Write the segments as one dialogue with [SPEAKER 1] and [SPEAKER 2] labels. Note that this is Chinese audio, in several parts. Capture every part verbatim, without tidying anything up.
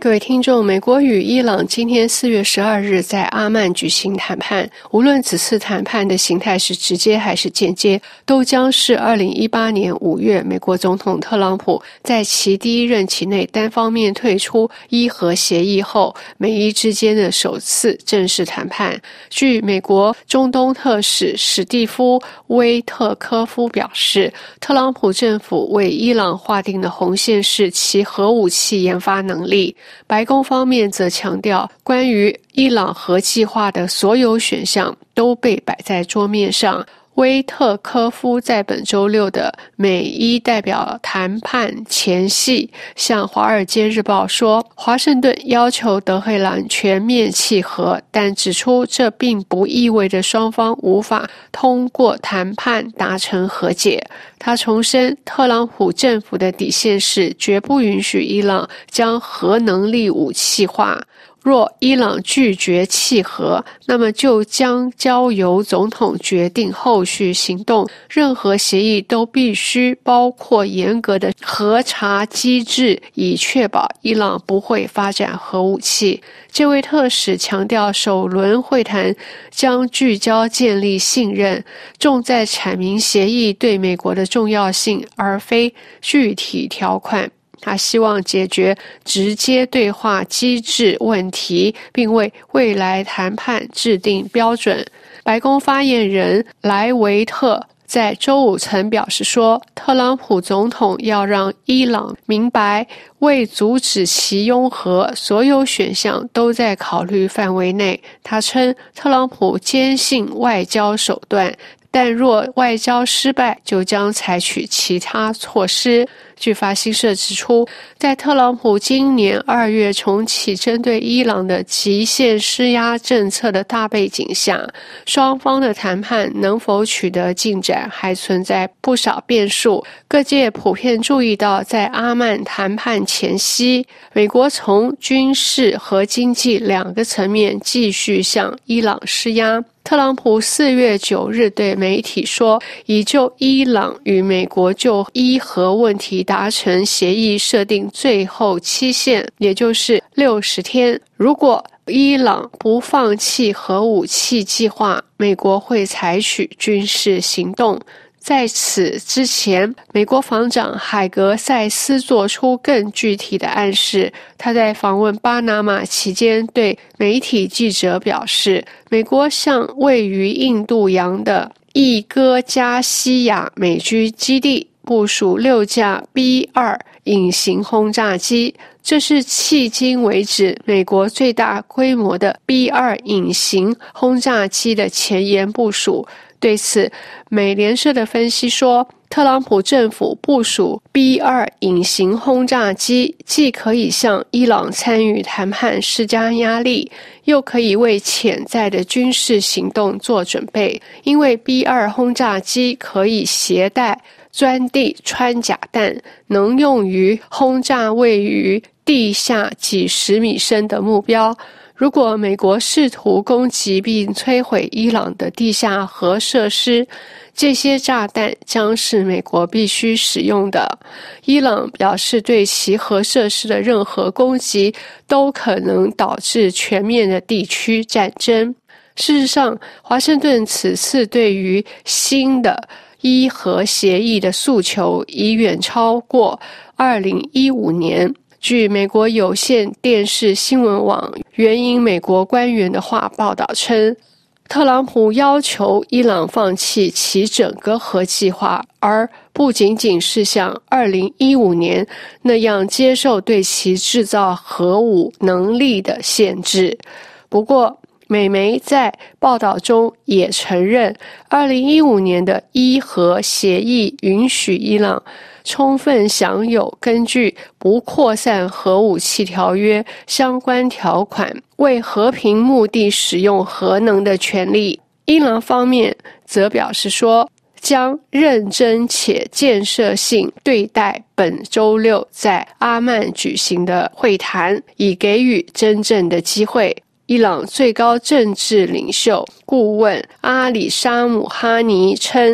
[SPEAKER 1] 各位听众，美国与伊朗今天四月十二日在阿曼举行谈判，无论此次谈判的形态是直接还是间接，都将是二零一八年五月美国总统特朗普在其第一任期内单方面退出伊核协议后，美伊之间的首次正式谈判。据美国中东特使史蒂夫·威特科夫表示，特朗普政府为伊朗划定的红线是其核武器研发能力。白宫方面则强调，关于伊朗核计划的所有选项都被摆在桌面上。威特科夫在本周六的美伊代表谈判前夕向《华尔街日报》说，华盛顿要求德黑兰全面弃核，但指出这并不意味着双方无法通过谈判达成和解。他重申，特朗普政府的底线是绝不允许伊朗将核能力武器化。若伊朗拒绝弃核，那么就将交由总统决定后续行动。任何协议都必须包括严格的核查机制，以确保伊朗不会发展核武器。这位特使强调，首轮会谈将聚焦建立信任，重在阐明协议对美国的重要性，而非具体条款。他希望解决直接对话机制问题，并为未来谈判制定标准。白宫发言人莱维特在周五曾表示说，特朗普总统要让伊朗明白，为阻止其拥核，所有选项都在考虑范围内。他称，特朗普坚信外交手段，但若外交失败，就将采取其他措施。据法新社指出，在特朗普今年二月重启针对伊朗的极限施压政策的大背景下，双方的谈判能否取得进展还存在不少变数。各界普遍注意到，在阿曼谈判前夕，美国从军事和经济两个层面继续向伊朗施压。特朗普四月九日对媒体说，已就伊朗与美国就伊核问题达成协议设定最后期限，也就是六十天。如果伊朗不放弃核武器计划，美国会采取军事行动。在此之前，美国防长海格塞斯做出更具体的暗示。他在访问巴拿马期间对媒体记者表示，美国向位于印度洋的伊戈加西亚美军基地部署六架 B 二 隐形轰炸机，这是迄今为止美国最大规模的 B 二 隐形轰炸机的前沿部署。对此，美联社的分析说，特朗普政府部署 B 二 隐形轰炸机，既可以向伊朗参与谈判施加压力，又可以为潜在的军事行动做准备。因为 B 二 轰炸机可以携带钻地穿甲弹，能用于轰炸位于地下几十米深的目标。如果美国试图攻击并摧毁伊朗的地下核设施，这些炸弹将是美国必须使用的。伊朗表示，对其核设施的任何攻击都可能导致全面的地区战争。事实上，华盛顿此次对于新的伊核协议的诉求已远超过二零一五年。据美国有线电视新闻网援引美国官员的话报道称，特朗普要求伊朗放弃其整个核计划，而不仅仅是像二零一五年那样接受对其制造核武能力的限制。不过，美媒在报道中也承认，二零一五年的伊核协议允许伊朗充分享有根据不扩散核武器条约相关条款为和平目的使用核能的权利。伊朗方面则表示说，将认真且建设性对待本周六在阿曼举行的会谈，以给予真正的机会。伊朗最高政治领袖顾问阿里沙姆哈尼称，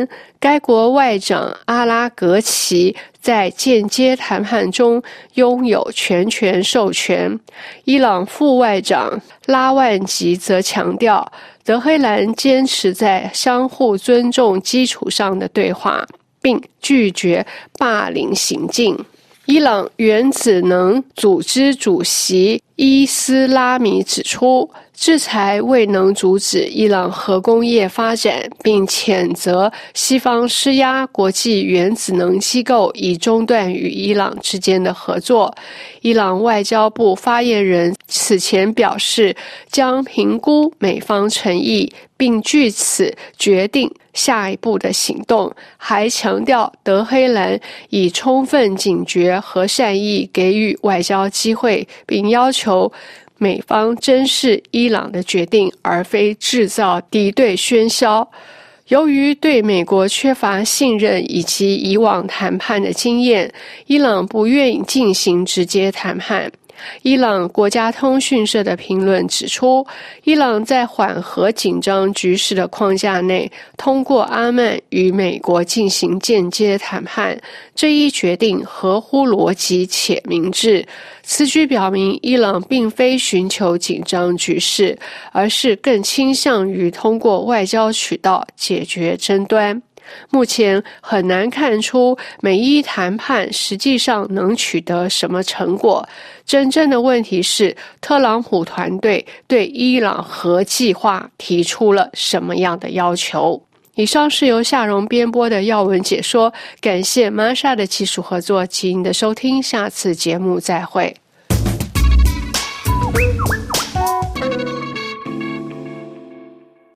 [SPEAKER 1] 该国外长阿拉格齐在间接谈判中拥有全权授权。伊朗副外长拉万吉则强调，德黑兰坚持在相互尊重基础上的对话，并拒绝霸凌行径。伊朗原子能组织主席伊斯拉米指出，制裁未能阻止伊朗核工业发展，并谴责西方施压国际原子能机构以中断与伊朗之间的合作。伊朗外交部发言人此前表示，将评估美方诚意，并据此决定下一步的行动，还强调德黑兰以充分警觉和善意给予外交机会，并要求美方珍视伊朗的决定，而非制造敌对喧嚣。由于对美国缺乏信任以及以往谈判的经验，伊朗不愿意进行直接谈判。伊朗国家通讯社的评论指出，伊朗在缓和紧张局势的框架内，通过阿曼与美国进行间接谈判，这一决定合乎逻辑且明智。此举表明，伊朗并非寻求紧张局势，而是更倾向于通过外交渠道解决争端。目前很难看出美伊谈判实际上能取得什么成果。真正的问题是，特朗普团队对伊朗核计划提出了什么样的要求。以上是由夏蓉编播的要闻解说，感谢 Masha 的技术合作及您的收听，下次节目再会。